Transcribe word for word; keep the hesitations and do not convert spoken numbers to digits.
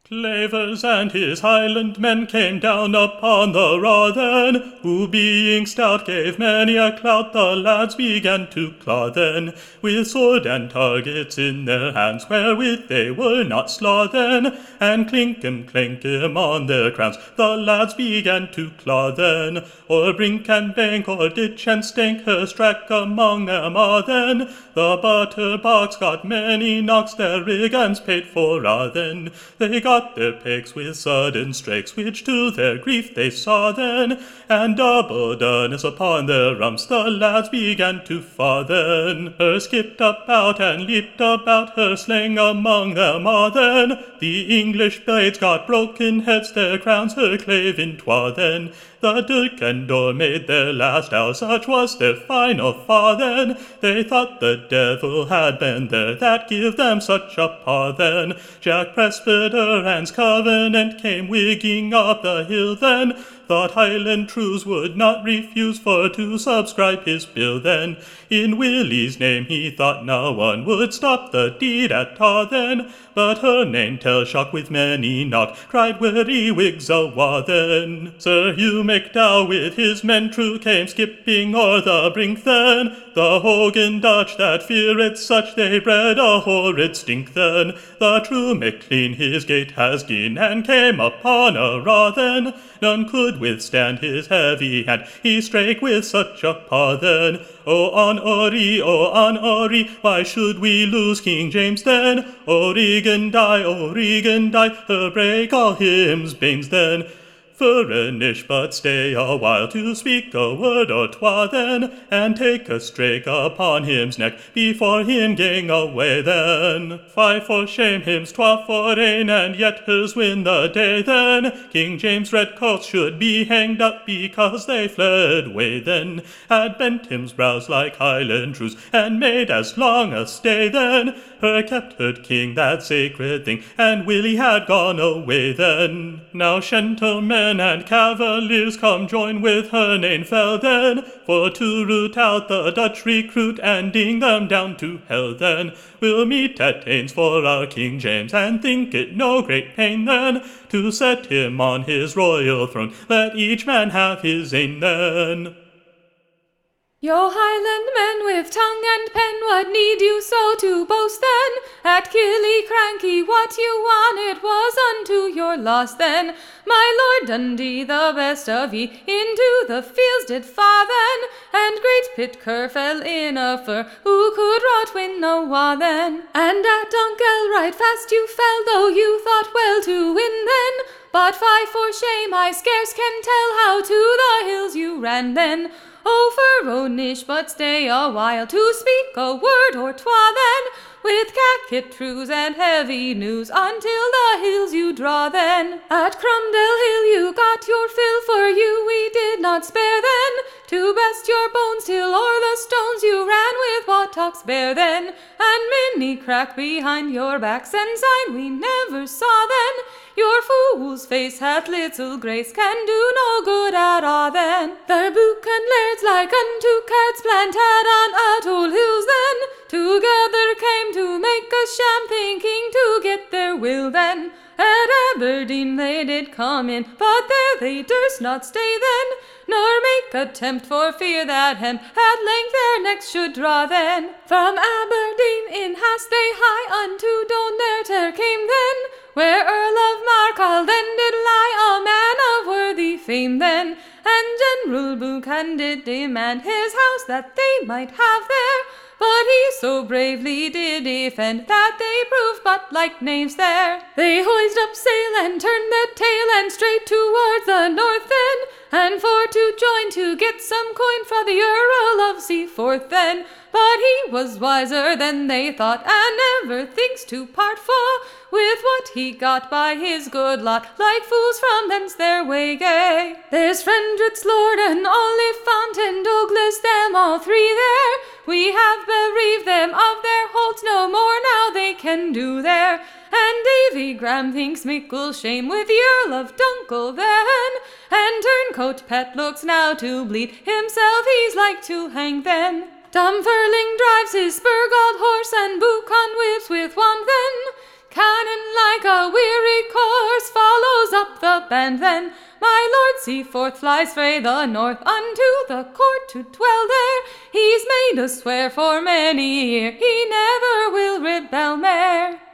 Clavers and his Highland men came down upon the Rothen, who being stout gave many a clout. The lads began to claw then, with sword and targets in their hands, wherewith they were not slothen, and clink and clank 'em on their crowns. The lads began to claw then, o'er brink and bank, o'er ditch and stank, her strack among them a then. The butter box got many knocks, their riggans paid for a then. They got their pegs with sudden strikes, which to their grief they saw then, and doubled earnest upon their rumps the lads began to faw then. Her skipped about and leaped about, her slang among them a then. The English blades got broken heads, their crowns her clave in twa then. The Duke and Dore made their last hour, such was their final faw then. They thought the devil had been there that give them such a paw then. Jack Presbyterian's Covenant came wigging up the hill then. Thought Highland trews would not refuse for to subscribe his bill then. In Willie's name he thought no one would stop the deed at all then. But her name tells shock with many knock, cried Whigs awa then. Sir Hugh McDowell with his men true came skipping o'er the brink then. The Hogan Dutch that feared such, they bred a horrid stink then. The true McLean his gate has gin, and came upon a raw then. None could withstand his heavy hand, he strake with such a paw then. O on Ori, O on Ori, why should we lose King James then? O Regan die, O Regan die, her break all hymns banes then. Furnish, but stay a while to speak a word or twa then, and take a strake upon him's neck before him gang away then. Five for shame, him's twa for rain, and yet his win the day then. King James' red coats should be hanged up because they fled way then. Had bent him's brows like Highland trews, and made as long a stay then. Her kept her king that sacred thing, and Willie had gone away then. Now gentlemen and cavaliers come join with her name fell then, for to root out the Dutch recruit and ding them down to hell then. We'll meet at Ains for our King James, and think it no great pain then, to set him on his royal throne, let each man have his ain then. Yo Highland men with tongue and pen, what need you so to boast then? At Killiecrankie what you wanted was unto your loss then. My Lord Dundee, the best of ye, into the fields did fa then, and great Pitcairn fell in a fur, who could rot win no wa then. And at Dunkeld right fast you fell, though you thought well to win then, but fie for shame, I scarce can tell how to the hills you ran then. O Furonish, but stay a while to speak a word or twa then, with cacket trews and heavy news until the hills you draw then. At Crumdale Hill you got your fill, for you we did not spare then, to best your bones till o'er the stones you ran with buttocks bare then, and many crack behind your backs, and sign we never saw then. Your fool's face hath little grace, can do no good at all then. Their buchan lairds like unto cards planted on Atholl hills then, together came to make a sham, thinking to get their will then. At Aberdeen they did come in, but there they durst not stay then, nor make attempt for fear that hemp at length their necks should draw then. From Aberdeen in hast they high unto Donaire came then, where Earl of Markall then did lie, a man of worthy fame then, and General Buchan did demand his house that they might have there, but he so bravely did defend that they proved but like knaves there. They hoised up sail and turned the tail, and straight towards the north then, and for to join to get some coin for the Earl of Seaforth then. But he was wiser than they thought, and never thinks to part for with what he got by his good lot, like fools from thence their way gay. There's Frendrit's Lord and Oliphant and Douglas, them all three there. We have bereaved them of their holds, no more now they can do there. And Davy Graham thinks mickle shame with the Earl of Dunkle then, and Turncoat Pet looks now to bleed, himself he's like to hang then. Dumferling drives his spur-galled horse, and Buchan whips with wand then, cannon like a weary course. up, and then my Lord Seaforth flies frae the north unto the court to dwell there. He's made us swear for many a year he never will rebel mair.